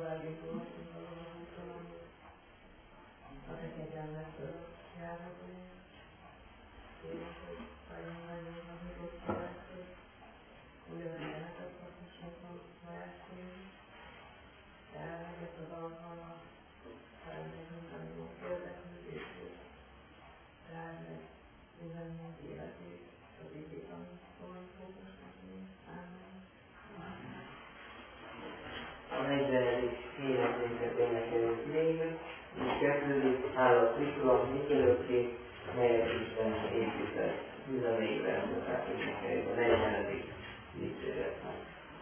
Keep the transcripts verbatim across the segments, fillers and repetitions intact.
A negyvenedik életünket énekeljük még, így kezdődik, hála Krisztus, mit örökké, melyet Isten épített. tizenegy verset át énekeljük a negyvenedik dicséretnek.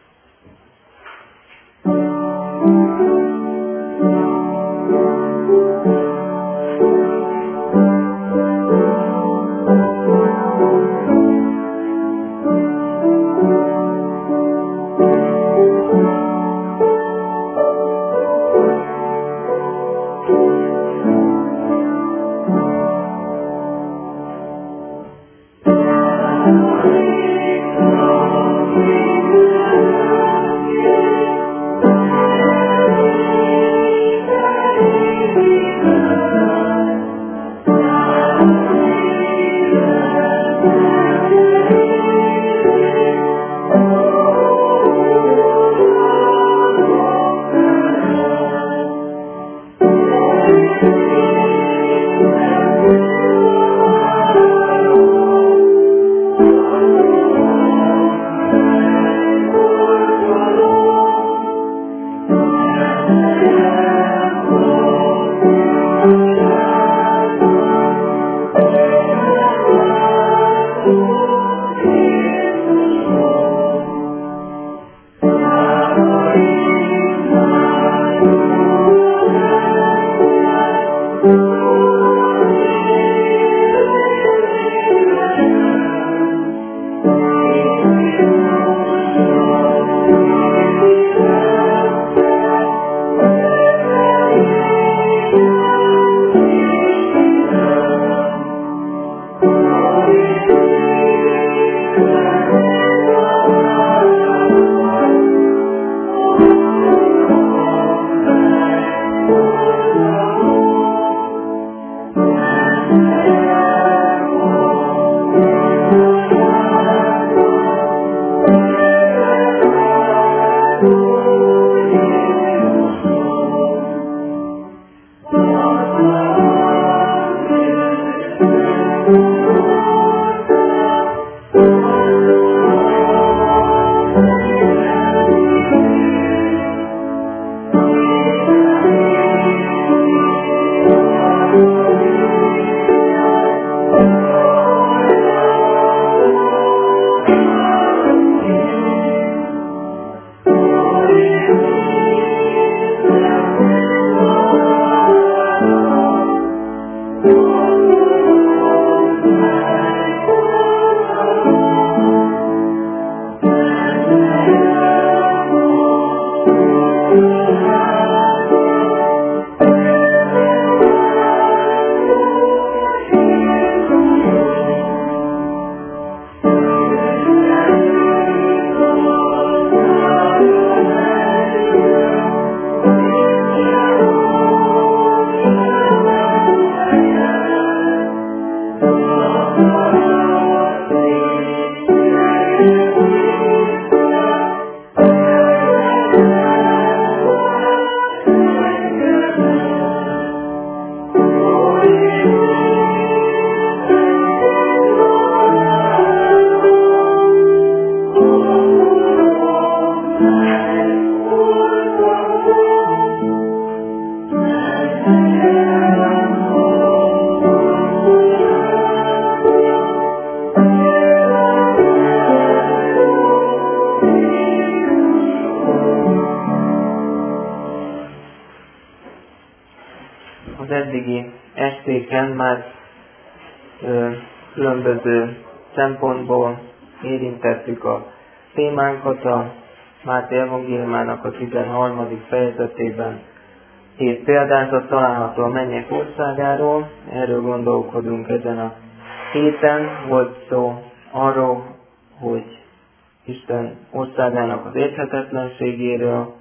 Az eddigi estéken már ö, különböző szempontból érintettük a témánkat, a Máté evangéliumának a tizenharmadik fejezetében hét példázat található a mennyek országáról. Erről gondolkodunk ezen a héten. Volt szó arról, hogy Isten országának az érthetetlenségéről,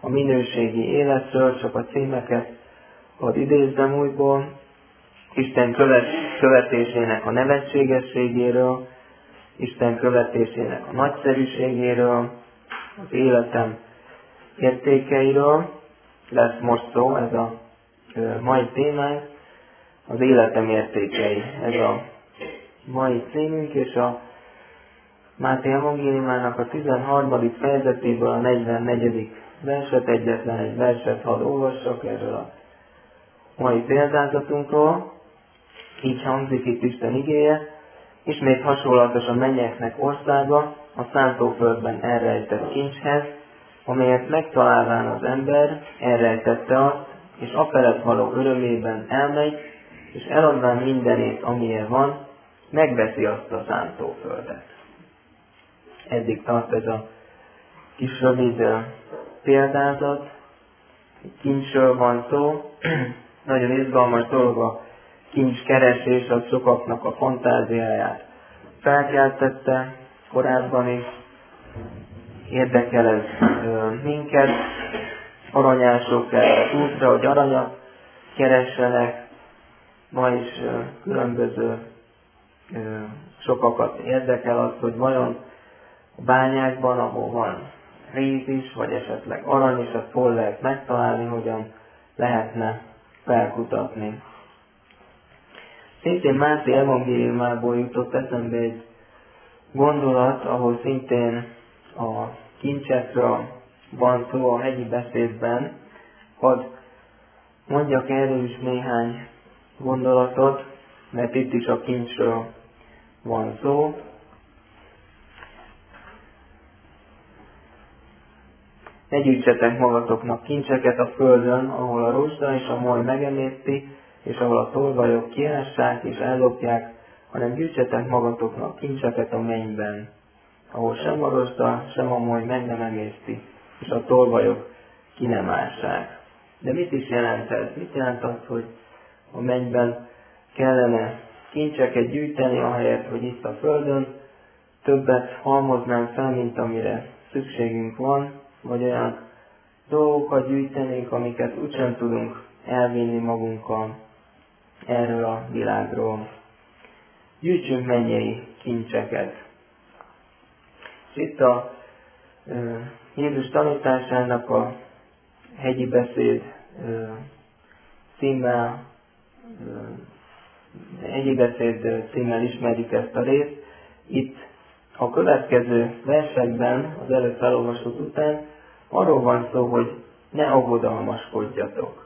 a minőségi életről, csak a címeket hadd idézzem újból. Isten követ, követésének a nevetségességéről, Isten követésének a nagyszerűségéről, az életem értékeiről lesz most szó, ez a mai témánk, az életem értékei. Ez a mai címünk, és a Máté evangéliumának a tizenharmadik fejezetéből a negyvennegyedik verset, egyetlen egy verset hadd olvassak erről a mai példázatunkról. Így hangzik itt Isten igéje: ismét hasonlatos a mennyeknek országa a szántóföldben elrejtett kincshez, amelyet megtalálván az ember elrejtette azt, és afelett való örömében elmegy, és eladván mindenét, amilyen van, megveszi azt a szántóföldet. Eddig tart ez a kis rövid példázat. Kincsről van szó. Nagyon izgalmas dolog a kincskeresés, az sokaknak a fantáziáját felkeltette korábban is. Érdekel ez minket. Aranyások erre útra, hogy aranyat keressenek. Ma is különböző sokakat érdekel az, hogy vajon a bányákban, ahol van réz is, vagy esetleg arany is, azt hol lehet megtalálni, hogyan lehetne felkutatni. Szintén Máté evangéliumából jutott eszembe egy gondolat, ahol szintén a kincsekről van szó a hegyi beszédben. Hadd mondjak erről is néhány gondolatot, mert itt is a kincsről van szó. Ne gyűjtsetek magatoknak kincseket a földön, ahol a rozsda és a moly megemészti, és ahol a tolvajok kiássák és ellopják, hanem gyűjtsetek magatoknak kincseket a mennyben, ahol sem a rozsda, sem a moly meg nem emészti, és a tolvajok ki nem ássák. De mit is jelent ez? Mit jelent az, hogy a mennyben kellene kincseket gyűjteni, ahelyett, hogy itt a földön többet halmoznánk fel, mint amire szükségünk van, vagy olyan dolgokat gyűjtenénk, amiket úgysem tudunk elvinni magunkkal erről a világról. Gyűjtsünk mennyei kincseket. És itt a e, Jézus tanításának a hegyi beszéd e, címmel, e, hegyi beszéd címmel ismerjük ezt a részt. Itt a következő versekben, az előbb felolvasott után, arról van szó, hogy ne aggodalmaskodjatok.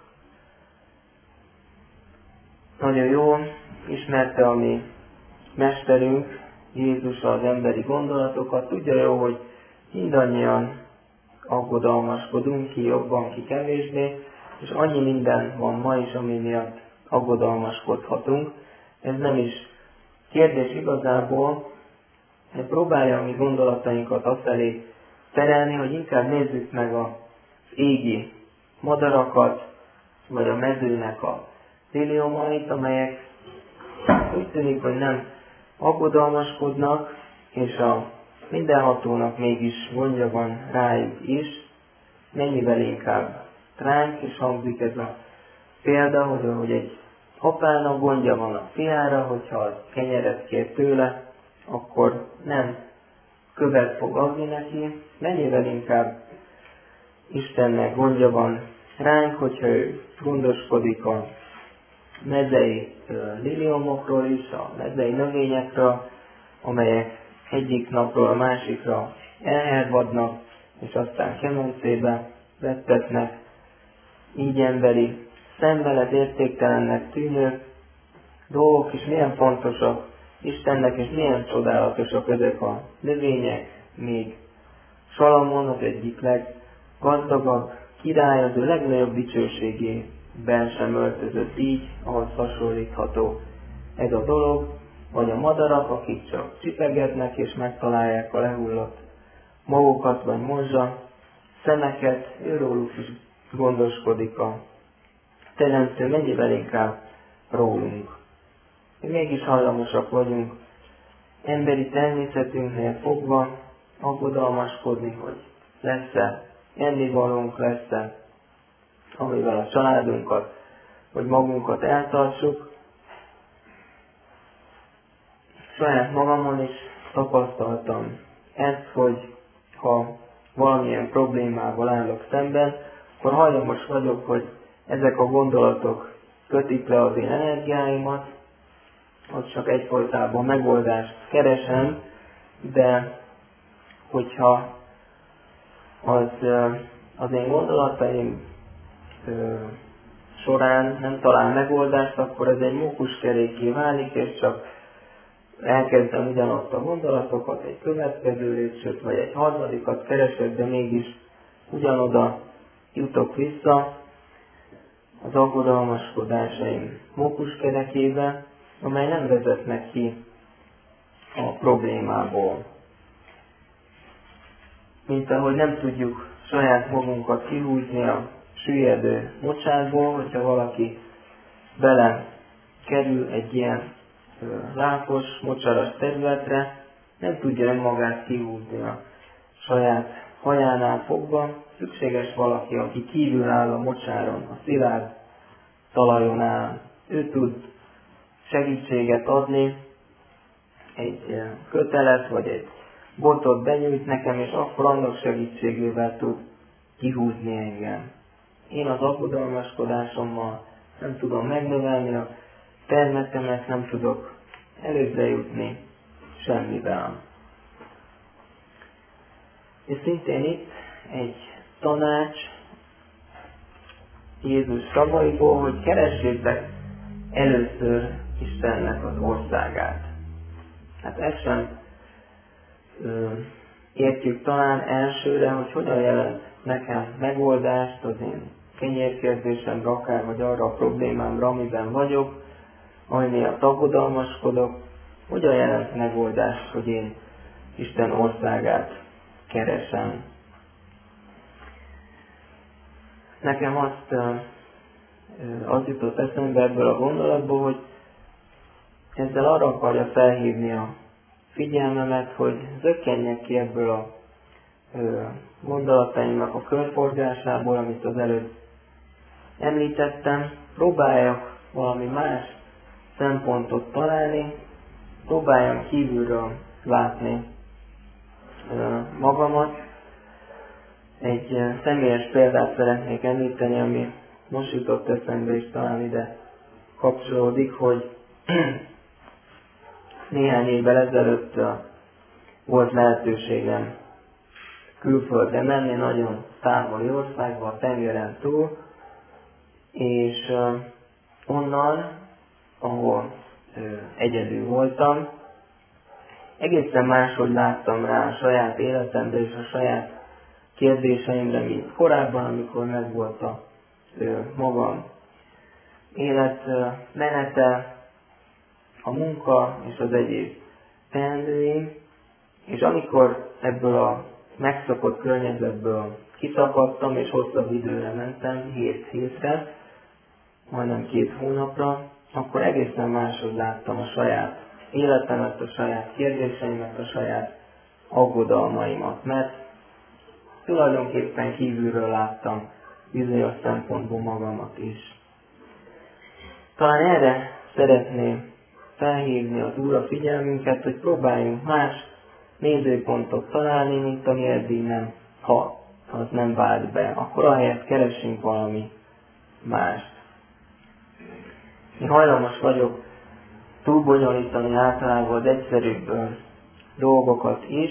Nagyon jól ismerte a mi mesterünk, Jézus az emberi gondolatokat. Tudja jó, hogy mindannyian aggodalmaskodunk, ki jobban, ki kevésbé, és annyi minden van ma is, ami miatt aggodalmaskodhatunk. Ez nem is kérdés igazából, hogy próbálja a mi gondolatainkat afelé terelni, hogy inkább nézzük meg az égi madarakat, vagy a mezőnek a liliomait, amelyek úgy tűnik, hogy nem aggodalmaskodnak, és a mindenhatónak mégis gondja van rájuk is, mennyivel inkább ránk, és hangzik ez a példa, hogy, hogy egy apának gondja van a fiára, hogyha az kenyeret kér tőle, akkor nem követ fog adni neki, mennyivel inkább Istennek gondja van ránk, hogyha ő gondoskodik a mezei liliomokról is, a mezei növényekről, amelyek egyik napról a másikra elhervadnak, és aztán kemencébe vettetnek. Így emberi szembelet értéktelennek tűnő dolgok is milyen fontosak Istennek, és milyen csodálatosak ezek a növények. Még Salamon, az egyik leggazdagabb király, az ő legnagyobb dicsőségében sem öltözött így, ahhoz hasonlítható ez a dolog, vagy a madarak, akik csak csipegetnek és megtalálják a lehullott magokat vagy morzsa szemeket, őróluk is gondoskodik a Teremtő, mennyivel inkább rólunk. Mi mégis hajlamosak vagyunk emberi természetünknél fogva aggodalmaskodni, hogy lesz-e ennivalónk lesz-e, amivel a családunkat vagy magunkat eltartsuk. Saját magamon is tapasztaltam ezt, hogy ha valamilyen problémával állok szemben, akkor hajlamos vagyok, hogy ezek a gondolatok kötik le az én energiáimat, hogy csak egyfolytában megoldást keresem, de hogyha az, az én gondolataim során nem talál megoldást, akkor ez egy mókuskerékké válik, és csak elkezdem ugyanazt a gondolatokat, egy következő lépcsőt, vagy egy harmadikat keresek, de mégis ugyanoda jutok vissza az aggodalmaskodásaim mókuskerekébe, amely nem vezetnek ki a problémából. Mint ahogy nem tudjuk saját magunkat kihúzni a süllyedő mocsárból, hogyha valaki bele kerül egy ilyen lápos, mocsaras területre, nem tudja önmagát kihúzni a saját hajánál fogva. Szükséges valaki, aki kívül áll a mocsáron, a szilárd talajon áll. Ő tud segítséget adni, egy kötelet vagy egy botot benyújt nekem, és akkor annak segítségével tud kihúzni engem. Én az aggodalmaskodásommal nem tudom megnövelni a termetemet, nem tudok előbbre jutni semmivel. És szintén itt egy tanács Jézus szavaiból, hogy keressétek először Istennek az országát. Hát ezt sem ö, értjük talán elsőre, hogy hogyan jelent nekem megoldást az én kényérkérdésemre, akár vagy arra a problémámra, amiben vagyok, ami miatt aggodalmaskodok, hogyan jelent megoldást, hogy én Isten országát keresem. Nekem azt az jutott eszembe ebből a gondolatból, hogy ezzel arra akarja felhívni a figyelmemet, hogy zökkenjek ki ebből a gondolataimnak a körforgásából, amit az előbb említettem, próbáljak valami más szempontot találni, próbáljam kívülről látni magamat. Egy személyes példát szeretnék említeni, ami most jutott eszembe, és talán ide kapcsolódik, hogy néhány évvel ezelőtt volt lehetőségem külföldre menni, nagyon távoli országba, a tengeren túl, és onnan, ahol egyedül voltam, egészen máshogy láttam rá a saját életemre és a saját kérdéseimre, mint korábban, amikor megvolt a magam életmenete, a munka és az egyéb teendőim, és amikor ebből a megszokott környezetből kiszakadtam, és hosszabb időre mentem, hét hétre, majdnem két hónapra, akkor egészen máshogy láttam a saját életemet, a saját kérdéseimet, a saját aggodalmaimat, mert tulajdonképpen kívülről láttam bizonyos szempontból magamat is. Talán erre szeretném felhívni az Úr a figyelmünket, hogy próbáljunk más nézőpontot találni, mint ami eddig nem, ha az nem vált be. Akkor ahelyett keressünk valami mást. Én hajlamos vagyok túlbonyolítani általában az egyszerűbb ö, dolgokat is,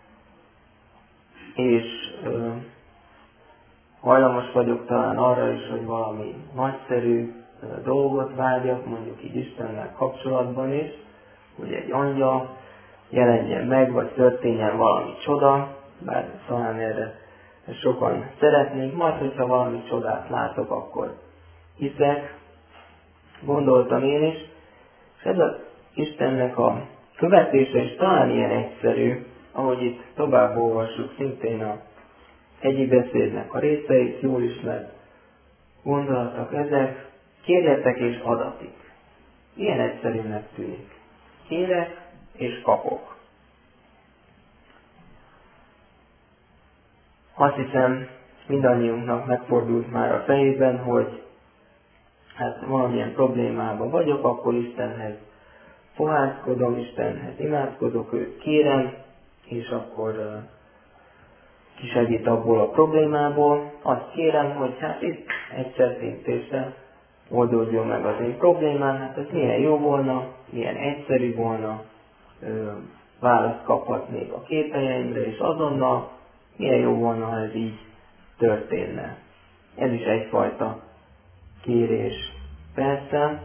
és ö, hajlamos vagyok talán arra is, hogy valami nagyszerű ö, dolgot vágyak, mondjuk így Istennel kapcsolatban is, hogy egy angyal jelenjen meg, vagy történjen valami csoda, bár talán erre sokan szeretnék, majd hogyha valami csodát látok, akkor hiszek, gondoltam én is, és ez az Istennek a követése is talán ilyen egyszerű, ahogy itt tovább olvassuk szintén a hegyi beszédnek a részeit, jól ismert gondolatok ezek, kérjetek és adatik. Ilyen egyszerűnek tűnik. Kérek és kapok. Azt hiszem, mindannyiunknak megfordult már a fejében, hogy hát valamilyen problémában vagyok, akkor Istenhez fohászkodom, Istenhez imádkozok, őt kérem, és akkor uh, kisegít abból a problémából. Azt kérem, hogy hát itt egy csettintésre oldódjon meg az én problémám, hát ez milyen jó volna, milyen egyszerű volna, uh, választ kaphatnék a kételjeimre, és azonnal milyen jó volna, ha ez így történne. Ez is egyfajta kérés. Persze,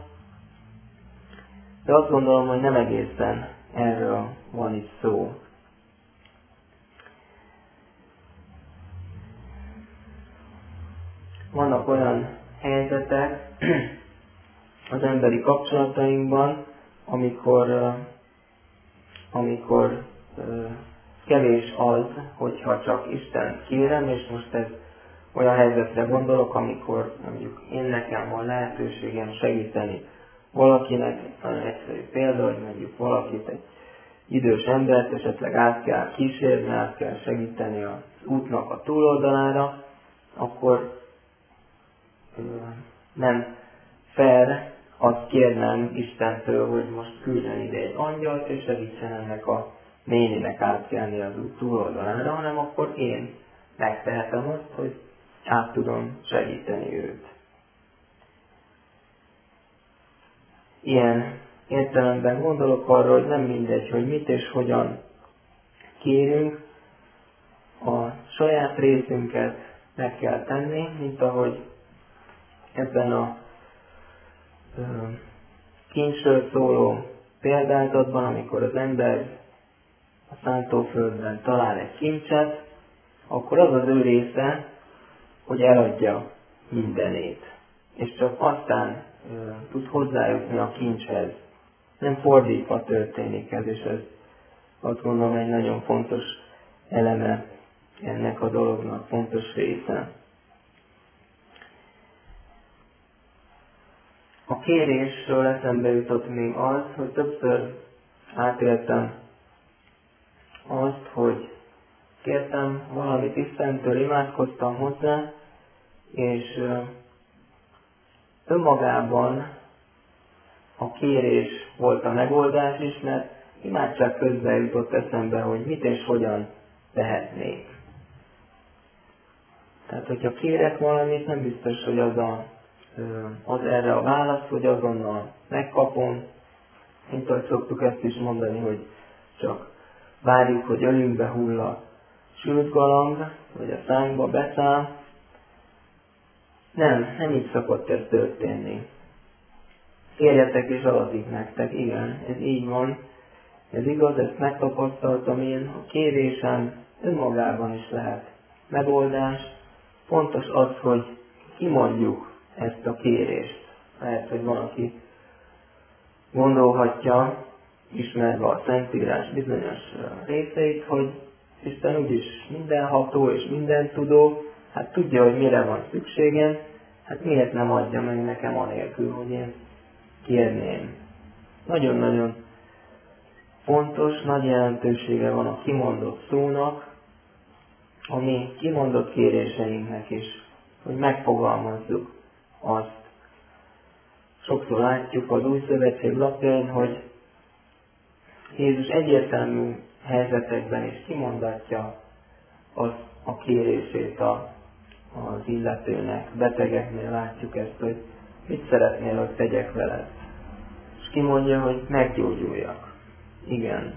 de azt gondolom, hogy nem egészen erről van itt szó. Vannak olyan helyzetek az emberi kapcsolatainkban, amikor, amikor kevés az, hogyha csak Isten kérem, és most ez olyan helyzetre gondolok, amikor mondjuk én nekem van lehetőségem segíteni valakinek, nagyon egyszerű példa, hogy mondjuk valakit, egy idős embert esetleg át kell kísérni, át kell segíteni az útnak a túloldalára, akkor ö, nem fair azt kérnem Istentől, hogy most küldjön ide egy angyalt, és segítsen ennek a néninek átkelni az út túloldalára, hanem akkor én megtehetem azt, hogy át tudom segíteni őt. Ilyen értelemben gondolok arra, hogy nem mindegy, hogy mit és hogyan kérünk, a saját részünket meg kell tenni, mint ahogy ebben a ö, kincsről szóló példázatban, amikor az ember a szántóföldben talál egy kincset, akkor az az ő része, hogy eladja mindenét, és csak aztán ö, tud hozzájutni a kincshez. Nem fordítva történik ez, és ez azt gondolom egy nagyon fontos eleme ennek a dolognak, fontos része. A kérésről eszembe jutott még az, hogy többször átéltem azt, hogy kértem valamit Istentől, imádkoztam hozzá, és önmagában a kérés volt a megoldás is, mert imádság közben jutott eszembe, hogy mit és hogyan tehetnék. Tehát, hogyha kérek valamit, nem biztos, hogy az, a, az erre a válasz, hogy azonnal megkapom. Mint ahogy szoktuk ezt is mondani, hogy csak várjuk, hogy ölünkbe hull a sült galamb, vagy a szánkba beszáll. Nem, nem így szokott ez történni. Kérjetek és adatik nektek, igen, ez így van. Ez igaz, ezt megtapasztaltam én, a kérésem önmagában is lehet megoldás. Fontos az, hogy kimondjuk ezt a kérést. Lehet, hogy valaki gondolhatja, ismerve a Szentírás bizonyos részeit, hogy Isten úgyis mindenható és mindentudó, hát tudja, hogy mire van szükségem, hát miért nem adja meg nekem anélkül, hogy én kérném. Nagyon-nagyon fontos, nagy jelentősége van a kimondott szónak, a mi kimondott kéréseinknek is, hogy megfogalmazzuk azt. Sokszor látjuk az Új Szövetség lapjain, hogy Jézus egyértelmű helyzetekben is kimondatja az a kérését a, az illetőnek. Betegeknél látjuk ezt, hogy mit szeretnél, hogy tegyek veled. És kimondja, hogy meggyógyuljak. Igen.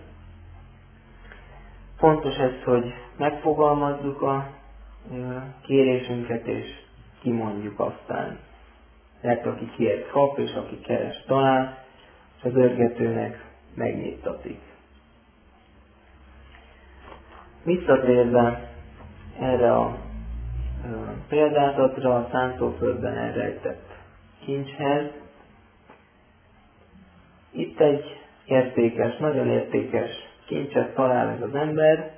Fontos ez, hogy megfogalmazzuk a kérésünket, és kimondjuk aztán. Mert aki kért kap, és aki keres talál, és az örgetőnek megnyittatik. Visszatérve erre a példázatra, a szántóföldben elrejtett kincshez, itt egy értékes, nagyon értékes kincset talál ez az ember,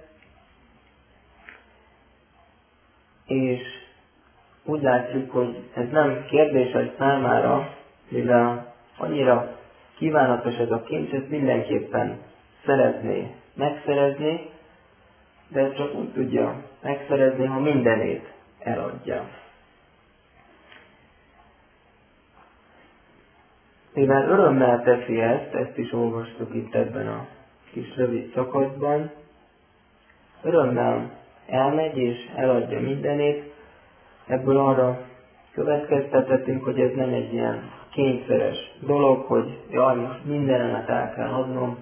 és úgy látjuk, hogy ez nem kérdéses számára, mivel annyira kívánatos ez a kincs, ezt mindenképpen szeretné megszerezni, de ezt csak úgy tudja megszerezni, ha mindenét eladja. Mivel örömmel teszi ezt, ezt is olvastuk itt ebben a kis rövid szakaszban, örömmel elmegy és eladja mindenét, ebből arra következtethetünk, hogy ez nem egy ilyen kényszeres dolog, hogy jaj, most mindenemet el kell adnom,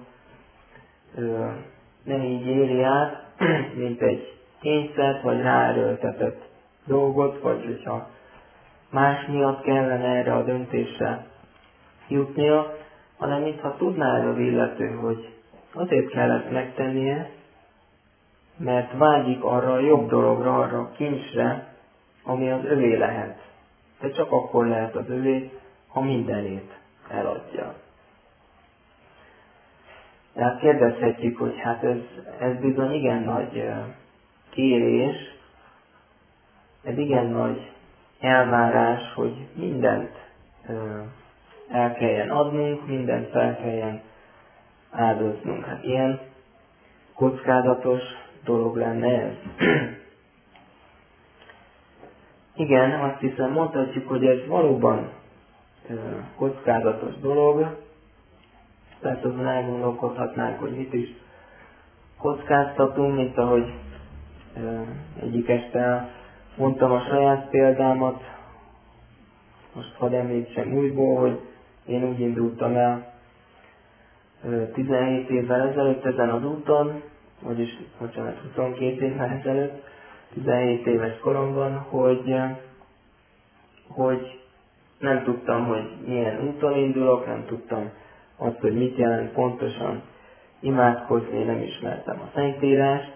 nem így éri át, mint egy kényszert, vagy ráerőltetett dolgot, vagy hogyha más miatt kellene erre a döntésre jutnia, hanem mintha tudná ez az illető, hogy azért kell ezt megtennie, mert vágyik arra a jobb dologra, arra a kincsre, ami az övé lehet. De csak akkor lehet az övé, ha mindenét eladja. Tehát kérdezhetjük, hogy hát ez, ez bizony igen nagy kérés, ez igen nagy elvárás, hogy mindent el kelljen adnunk, mindent fel kelljen áldoznunk. Hát ilyen kockázatos dolog lenne ez. Igen, azt hiszem mondhatjuk, hogy ez valóban kockázatos dolog. Tehát azon elgondolkodhatnánk, hogy mit is kockáztatunk, mint ahogy egyik este mondtam a saját példámat. Most hadd említsem újból, hogy én úgy indultam el tizenhét évvel ezelőtt ezen az úton, vagyis, bocsánat, huszonkét évvel ezelőtt, tizenhét éves koromban, hogy, hogy nem tudtam, hogy milyen úton indulok, nem tudtam azt, hogy mit jelent pontosan imádkozni, nem ismertem a Szentírást.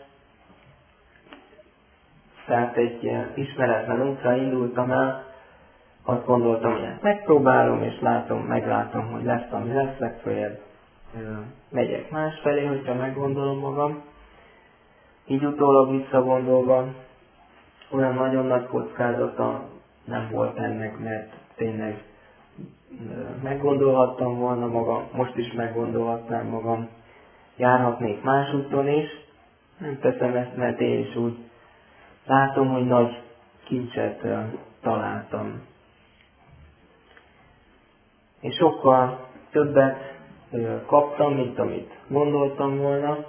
Tehát egy ismeretlen útra indultam el, azt gondoltam, hogy ezt megpróbálom, és látom, meglátom, hogy lesz, ami lesz, legfeljebb megyek másfelé, hogyha meggondolom magam. Így utólag visszagondolva, olyan nagyon nagy kockázata nem volt ennek, mert tényleg meggondolhattam volna magam, most is meggondolhatnám magam, járhatnék más úton is. Nem teszem ezt, mert én is úgy látom, hogy nagy kincset találtam. És sokkal többet kaptam, mint amit gondoltam volna.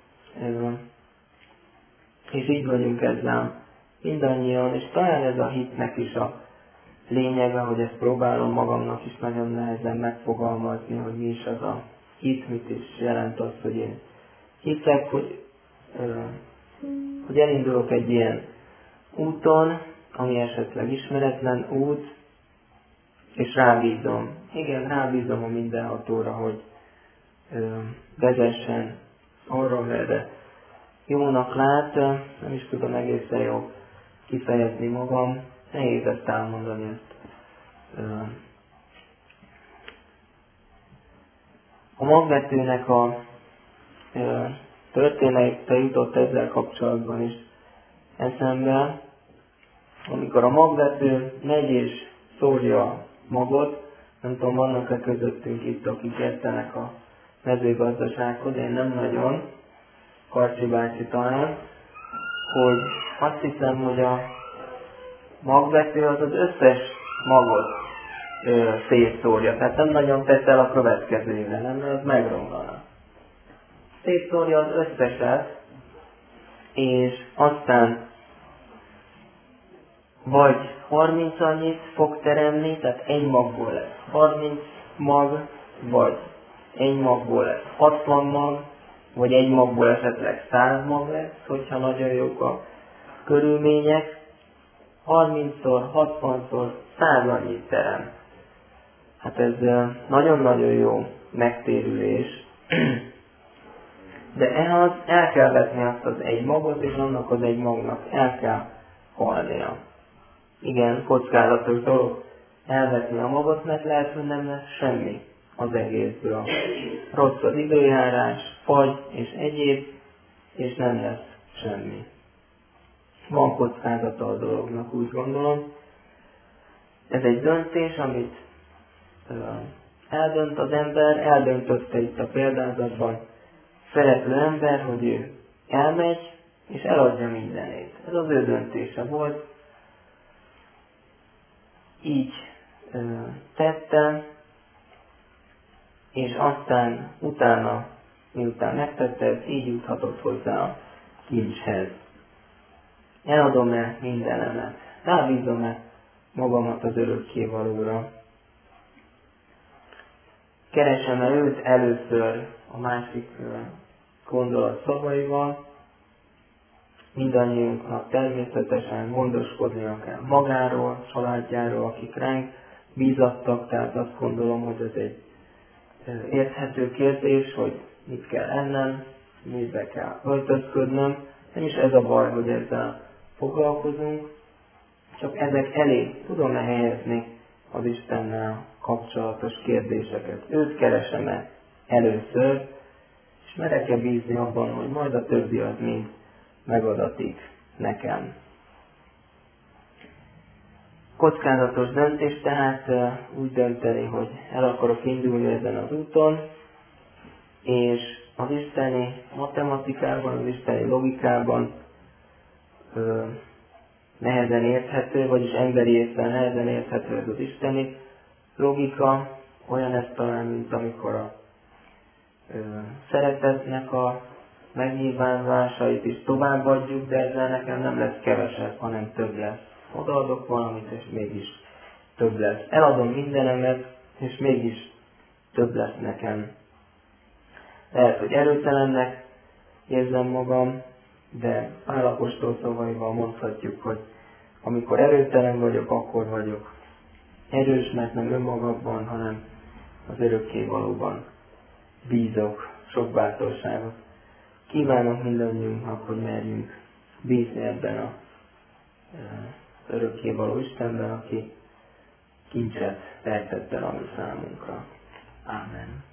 És így vagyunk ezzel mindannyian, és talán ez a hitnek is a lényege, hogy ezt próbálom magamnak is nagyon nehezen megfogalmazni, hogy mi is az a hit, mit is jelent az, hogy én hiszek, hogy, hogy elindulok egy ilyen úton, ami esetleg ismeretlen út, és rábízom. Igen, rábízom a mindenhatóra, hogy vezessen arra, merre jónak lát, nem is tudom egészen jól kifejezni magam, nehéz ezt elmondani ezt. A magvetőnek a története jutott ezzel kapcsolatban is eszembe, amikor a magvető megy és szórja a magot, nem tudom, vannak-e közöttünk itt, akik értenek a mezőgazdasághoz, én nem nagyon, Karcsi bácsi talán, hogy azt hiszem, hogy a magvető az az összes magot ö, szétszórja, tehát nem nagyon tesz el a következőre, nem, mert az megromlana. Szétszórja az összeset, és aztán vagy harminc annyit fog teremni, tehát egy magból lesz harminc mag, vagy egy magból lesz hatvan mag, vagy egy magból esetleg száz mag lesz, hogyha nagyon jók a körülmények, harmincszor, hatvanszor, száz annyit terem. Hát ez nagyon-nagyon jó megtérülés, de ehhez el kell vetni azt az egy magot, és annak az egy magnak el kell halnia. Igen, kockázatos dolog elvetni a magot, mert lehet, hogy nem lesz semmi az egészből. Rossz az időjárás, fagy és egyéb, és nem lesz semmi. Van kockázata a dolognak, úgy gondolom. Ez egy döntés, amit eldönt az ember, eldöntötte itt a példázatban szerető ember, hogy ő elmegy, és eladja mindenét. Ez az ő döntése volt, így ö, tette, és aztán utána, miután megtette, így juthatott hozzá a kincshez. Eladom-e mindenemet? Rábízom-e magamat az örökkévalóra? Keresem-e őt először a másik gondolat szavaival? Mindannyiunknak természetesen gondoskodnia kell magáról, családjáról, akik ránk bízattak, tehát azt gondolom, hogy ez egy érthető kérdés, hogy mit kell ennem, mibe kell öltözködnöm. Nem is ez a baj, hogy ezzel foglalkozunk, csak ezek elé tudom-e helyezni az Istennel kapcsolatos kérdéseket. Őt keresem-e először, és merek-e bízni abban, hogy majd a többi az mind megadatik nekem. Kockázatos döntés tehát úgy dönteni, hogy el akarok indulni ezen az úton, és az isteni matematikában, az isteni logikában ö, nehezen érthető, vagyis emberi észre nehezen érthető ez az isteni logika, olyan ez talán, mint amikor a ö, szeretetnek a megnyilvánulásait is továbbadjuk, de ezzel nekem nem lesz kevesebb, hanem több lesz. Odaadok valamit, és mégis több lesz. Eladom mindenemet, és mégis több lesz nekem. Lehet, hogy erőtelennek érzem magam, de Pál apostol szavaival mondhatjuk, hogy amikor erőtelen vagyok, akkor vagyok erős, mert nem önmagamban, hanem az örökkévalóban bízok. Sok bátorságot kívánok mindannyiunknak, hogy merjünk bízni ebben a az örökkévaló Istenben, aki kincset rejtett el a mi számunkra. Ámen.